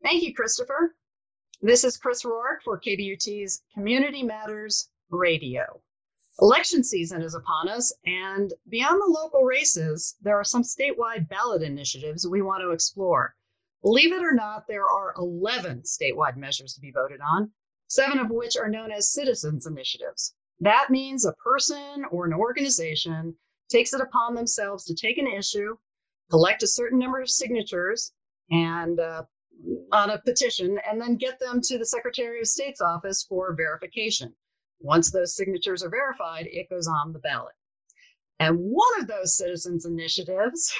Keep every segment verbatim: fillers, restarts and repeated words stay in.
Thank you, Christopher. This is Chris Rourke for K B U T's Community Matters Radio. Election season is upon us, and beyond the local races, there are some statewide ballot initiatives we want to explore. Believe it or not, there are eleven statewide measures to be voted on, seven of which are known as citizens' initiatives. That means a person or an organization takes it upon themselves to take an issue, collect a certain number of signatures, and uh, on a petition, and then get them to the Secretary of State's office for verification. Once those signatures are verified, it goes on the ballot. And one of those citizens' initiatives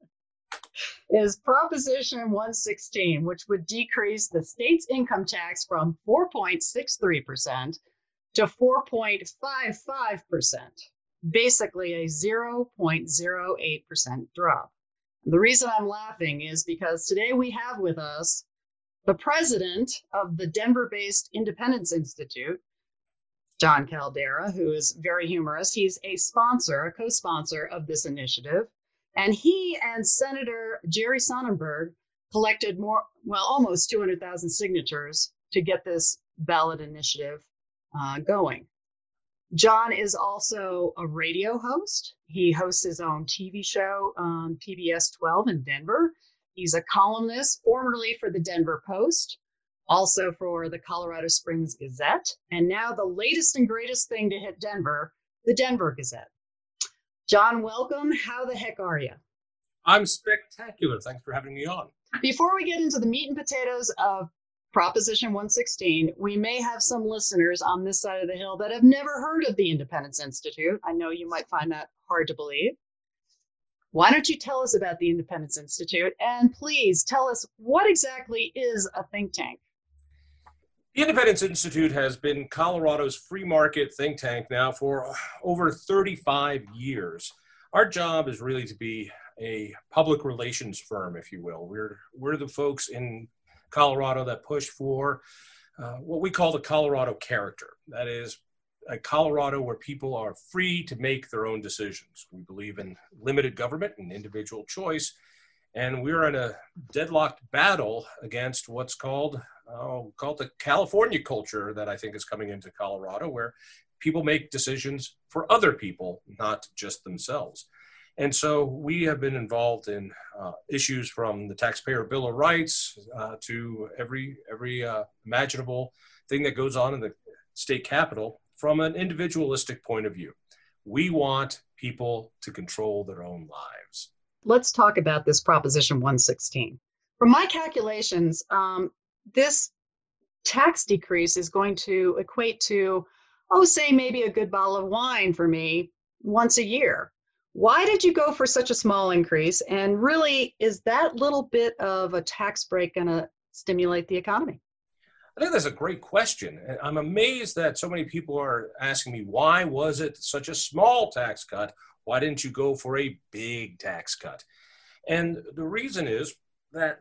is Proposition one sixteen, which would decrease the state's income tax from four point six three percent to four point five five percent, basically a zero point zero eight percent drop. The reason I'm laughing is because today we have with us the president of the Denver-based Independence Institute, John Caldera, who is very humorous. He's a sponsor, a co-sponsor of this initiative. And he and Senator Jerry Sonnenberg collected more, well, almost two hundred thousand signatures to get this ballot initiative uh, going. John is also a radio host. He hosts his own T V show on P B S twelve in Denver. He's a columnist, formerly for the Denver Post, also for the Colorado Springs Gazette, and now the latest and greatest thing to hit Denver, the Denver Gazette. John, welcome. How the heck are you? I'm spectacular. Thanks for having me on. Before we get into the meat and potatoes of Proposition one sixteen, we may have some listeners on this side of the hill that have never heard of the Independence Institute. I know you might find that hard to believe. Why don't you tell us about the Independence Institute? And please tell us, what exactly is a think tank? The Independence Institute has been Colorado's free market think tank now for over thirty-five years. Our job is really to be a public relations firm, if you will. We're, we're the folks in Colorado that push for uh, what we call the Colorado character. That is a Colorado where people are free to make their own decisions. We believe in limited government and individual choice, and we're in a deadlocked battle against what's called, oh, called the California culture that I think is coming into Colorado, where people make decisions for other people, not just themselves. And so we have been involved in uh, issues from the Taxpayer Bill of Rights uh, to every every uh, imaginable thing that goes on in the state capitol from an individualistic point of view. We want people to control their own lives. Let's talk about this Proposition one sixteen. From my calculations, um, this tax decrease is going to equate to, oh, say maybe a good bottle of wine for me once a year. Why did you go for such a small increase? And really, is that little bit of a tax break going to stimulate the economy? I think that's a great question. I'm amazed that so many people are asking me, why was it such a small tax cut? Why didn't you go for a big tax cut? And the reason is that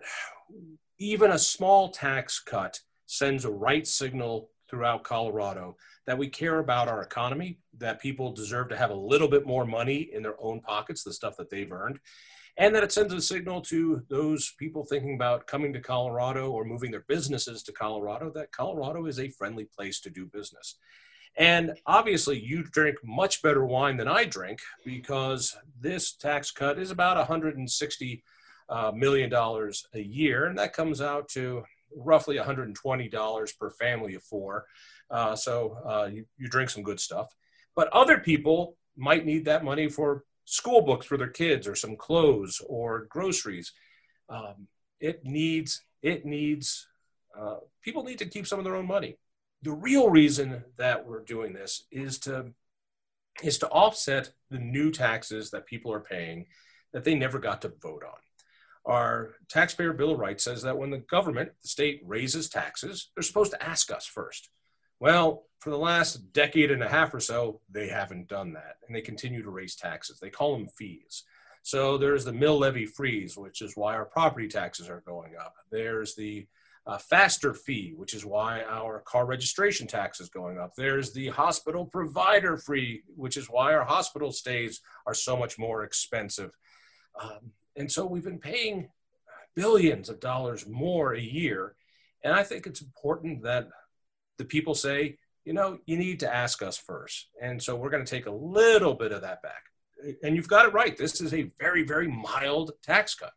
even a small tax cut sends a right signal throughout Colorado that we care about our economy, that people deserve to have a little bit more money in their own pockets, the stuff that they've earned, and that it sends a signal to those people thinking about coming to Colorado or moving their businesses to Colorado, that Colorado is a friendly place to do business. And obviously, you drink much better wine than I drink, because this tax cut is about one hundred sixty uh, million dollars a year, and that comes out to roughly one hundred twenty dollars per family of four. Uh, so uh, you, you drink some good stuff. But other people might need that money for school books for their kids, or some clothes or groceries. Um, it needs, it needs, uh, people need to keep some of their own money. The real reason that we're doing this is to, is to offset the new taxes that people are paying that they never got to vote on. Our Taxpayer Bill of Rights says that when the government, the state, raises taxes, they're supposed to ask us first. Well, for the last decade and a half or so, they haven't done that, and they continue to raise taxes. They call them fees. So there's the mill levy freeze, which is why our property taxes are going up. There's the uh, faster fee, which is why our car registration tax is going up. There's the hospital provider fee, which is why our hospital stays are so much more expensive. Um, and so we've been paying billions of dollars more a year. And I think it's important that the people say, you know, you need to ask us first. And so we're going to take a little bit of that back. And you've got it right. This is a very, very mild tax cut.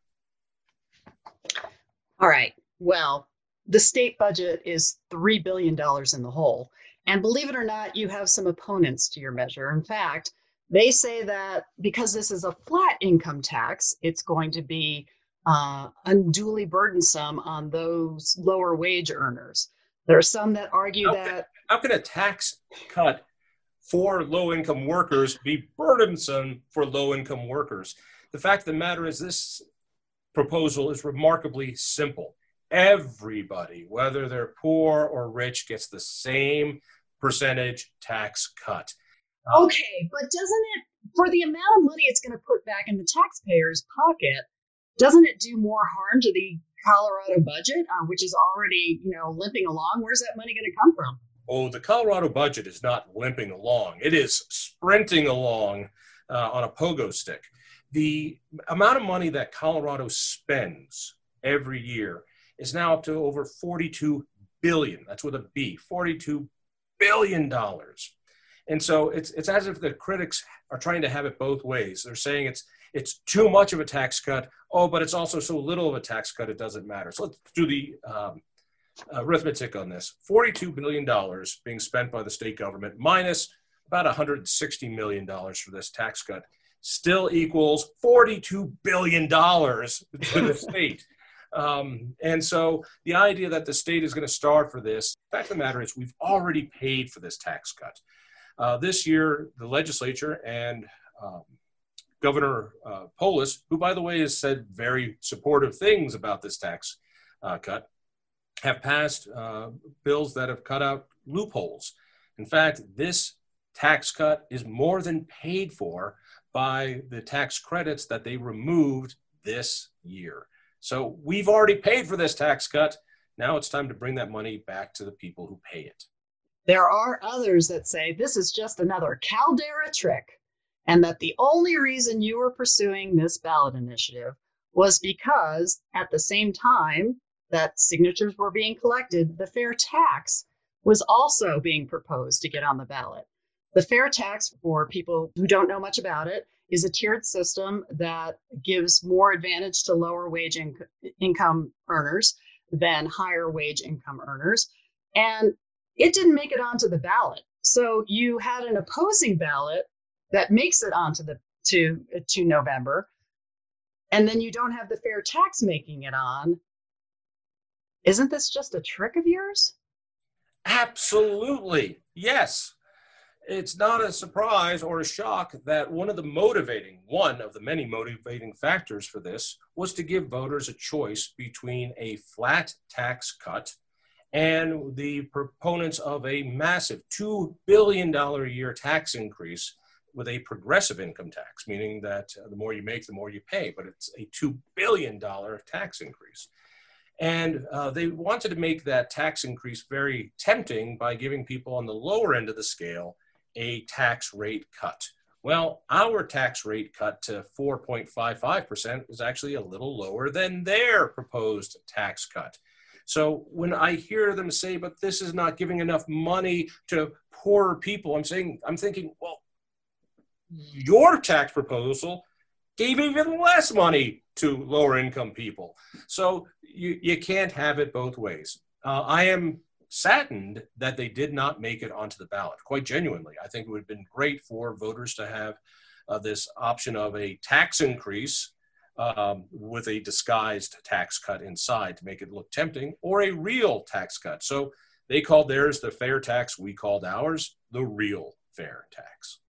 All right. Well, the state budget is three billion dollars in the hole. And believe it or not, you have some opponents to your measure. In fact, they say that because this is a flat income tax, it's going to be uh, unduly burdensome on those lower wage earners. There are some that argue how that. Can, how can a tax cut for low-income workers be burdensome for low-income workers? The fact of the matter is this proposal is remarkably simple. Everybody, whether they're poor or rich, gets the same percentage tax cut. Uh, okay, but doesn't it, for the amount of money it's going to put back in the taxpayer's pocket, doesn't it do more harm to the Colorado budget, uh, which is already, you know, limping along? Where's that money going to come from? Oh, the Colorado budget is not limping along. It is sprinting along uh, on a pogo stick. The amount of money that Colorado spends every year is now up to over forty-two billion dollars. That's with a B, forty-two billion dollars. And so it's it's as if the critics are trying to have it both ways. They're saying it's it's too much of a tax cut. Oh, but it's also so little of a tax cut, it doesn't matter. So let's do the um, arithmetic on this. forty-two billion dollars being spent by the state government minus about one hundred sixty million dollars for this tax cut still equals forty-two billion dollars to the state. Um, and so the idea that the state is going to starve for this, the fact of the matter is we've already paid for this tax cut. Uh, this year, the legislature and um, Governor uh, Polis, who, by the way, has said very supportive things about this tax uh, cut, have passed uh, bills that have cut out loopholes. In fact, this tax cut is more than paid for by the tax credits that they removed this year. So we've already paid for this tax cut. Now it's time to bring that money back to the people who pay it. There are others that say this is just another Caldera trick, and that the only reason you were pursuing this ballot initiative was because at the same time that signatures were being collected, the fair tax was also being proposed to get on the ballot. The fair tax, for people who don't know much about it, is a tiered system that gives more advantage to lower wage in- income earners than higher wage income earners. And it didn't make it onto the ballot. So you had an opposing ballot that makes it onto the to to November, and then you don't have the fair tax making it on. Isn't this just a trick of yours? Absolutely. Yes. It's not a surprise or a shock that one of the motivating, one of the many motivating factors for this was to give voters a choice between a flat tax cut and the proponents of a massive two billion dollars a year tax increase with a progressive income tax, meaning that the more you make, the more you pay, but it's a two billion dollars tax increase. And uh, they wanted to make that tax increase very tempting by giving people on the lower end of the scale a tax rate cut. Well, our tax rate cut to four point five five percent is actually a little lower than their proposed tax cut. So when I hear them say, but this is not giving enough money to poorer people, I'm saying, I'm thinking, well, your tax proposal gave even less money to lower income people. So you, you can't have it both ways. Uh, I am saddened that they did not make it onto the ballot, quite genuinely. I think it would have been great for voters to have uh, this option of a tax increase um, with a disguised tax cut inside to make it look tempting, or a real tax cut. So they called theirs the fair tax, we called ours the real fair tax.